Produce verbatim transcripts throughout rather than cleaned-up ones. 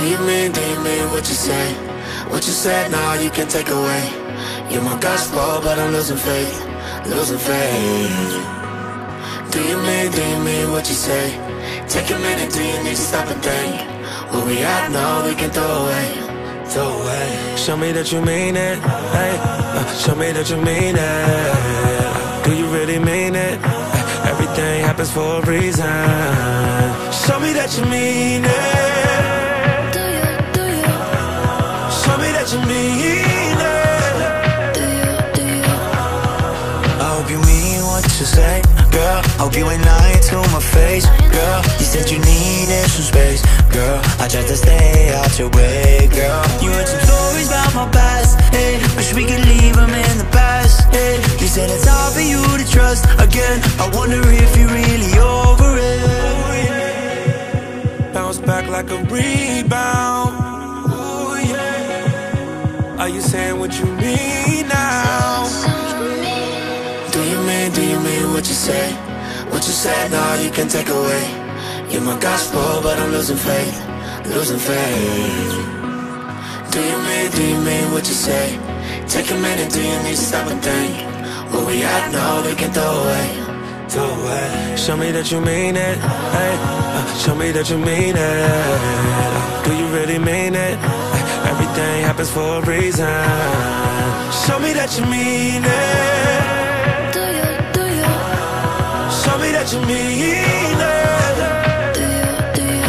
you mean, do you mean what you say? What you said, now you can take away. You're my gospel, but I'm losing faith, losing faith. Do you mean, do you mean what you say? Take a minute, do you need to stop and think? What we have now, we can throw away, throw away. Show me that you mean it, hey, uh, show me that you mean it. Do you really mean it? Uh, everything happens for a reason. Show me that you mean it. Do you, do you, Show me that you mean it. do you, do you? I hope you mean what you say, girl. Hope you ain't lying to my face, girl. You said you needed some space, girl. I tried to stay out your way, girl. You heard some stories about my past, hey. Wish we could leave them in the past, hey. You said it's hard for you to trust again. I wonder if you're really over it. Bounce back like a rebound. Ooh, yeah. Are you saying what you mean now? Do you mean, do you mean what you say? What you said, now you can take away. You're my gospel, but I'm losing faith, losing faith. Do you mean, do you mean what you say? Take a minute, do you need to stop and think? What we have now, we can throw away, throw away. Show me that you mean it, hey, uh, show me that you mean it. Do you really mean it? Uh, everything happens for a reason. Show me that you mean it. Do you, do you, Show me that you mean it. do you, do you?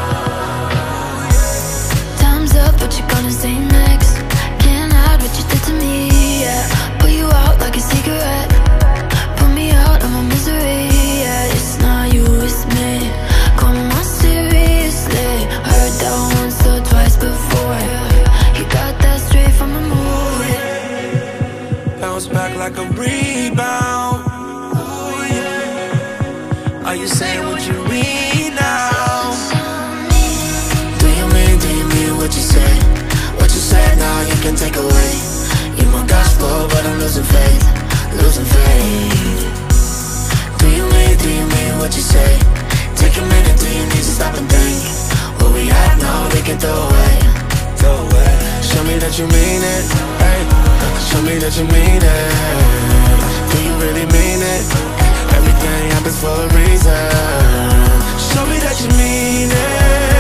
Time's up, what you gonna say next? Can't hide what you did to me, yeah. Put you out like a cigarette. Put me out of my misery, yeah. It's not you, it's me. Come on seriously. Heard that once or twice before. You got that straight from a movie. Bounce back like a rebound. Ooh, yeah. Are you saying what you mean now? Do you mean, do you mean what you say? What you said, now you can take away. You're my gospel, but I'm losing faith, losing faith. Do you mean, do you mean what you say? Take a minute, do you need to stop and think? What we have now, we can throw away, throw away. Show me that you mean it, hey. Show me that you mean it. Do you really mean it? Everything happens for a reason. Show me that you mean it.